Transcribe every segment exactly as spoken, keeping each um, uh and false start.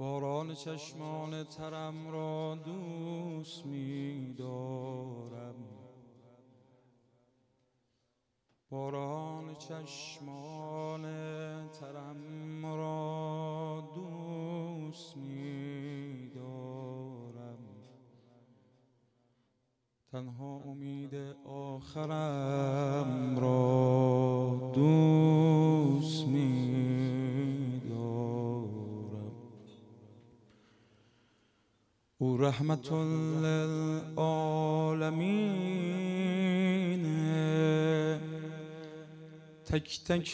باران چشمان ترم را دوست می دارم، باران چشمان ترم را دوست می دارم. تنها امید آخرم را دوست می دارم. او رحمت للعالمین، تک تک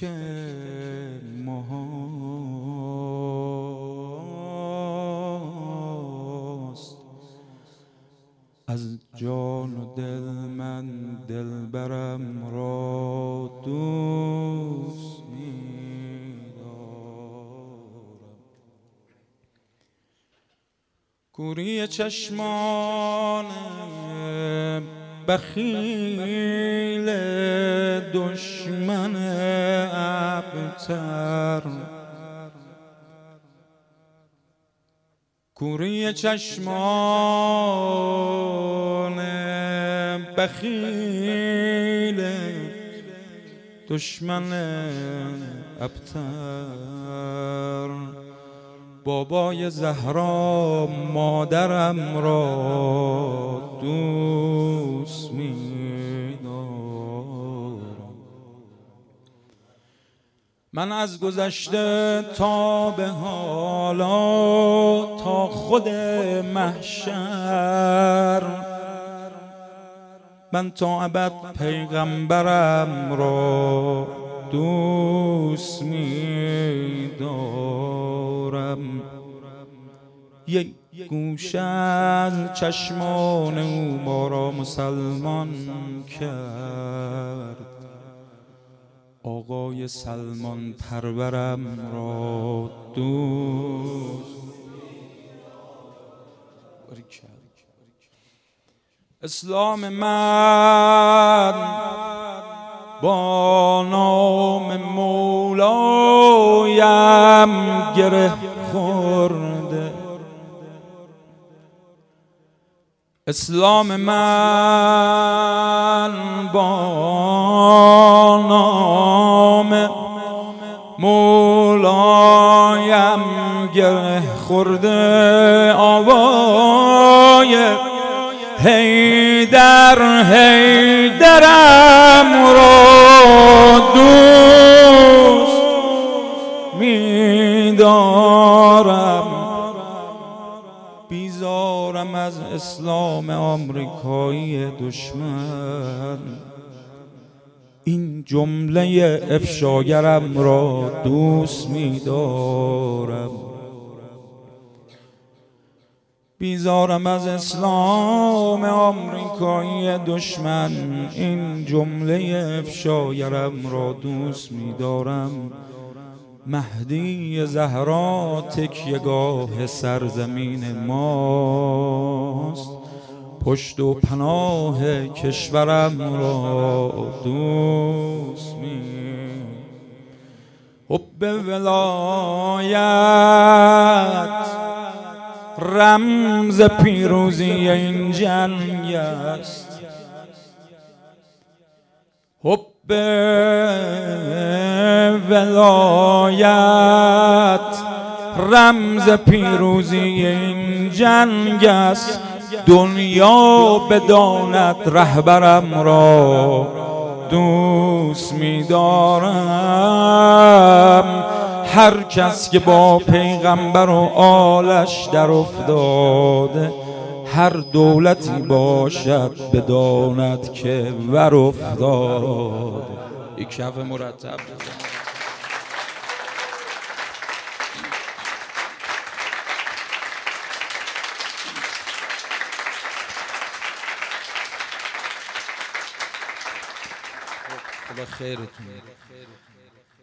ماست. از جان و دل من دلبرم را دوست می دارم. کوری چشمان بخیل دشمن ابتر، کوری چشمان بخیل دشمن ابتر، بابای زهرا مادرم را دوست می دارم. من از گذشته تا به حالا تا خود محشر، من تا ابد پیغمبرم را دوست می دارم. یک گوشه از چشمان او ما را مسلمان کرد، آقای سلمان پرورم را دوست کرد. اسلام من با نام مولایم گره خورده، اسلام من با نام مولایم گره خورده. آوای حیدر حیدرم را دوست می دارم. بیزارم از اسلام آمریکایی دشمن، این جمله افشاگرم را دوست می دارم. بیزارم از اسلام آمریکایی دشمن، این جمله افشاگرم را دوست می دارم. مهدی زهرا تکیه‌گاه سرزمین ماست، پشت و پناه کشورم را دوست می. حب ولایت رمز پیروزی این جنگ است، حب ولایت رمز پیروزی این جنگ است. دنیا بداند رهبرم را دوست می دارم. هر کس که با پیغمبر و آلش در افتاده، هر دولتی باشد بداند که ور افتاده. یک کف مرتب بزن. خدا خیرتون.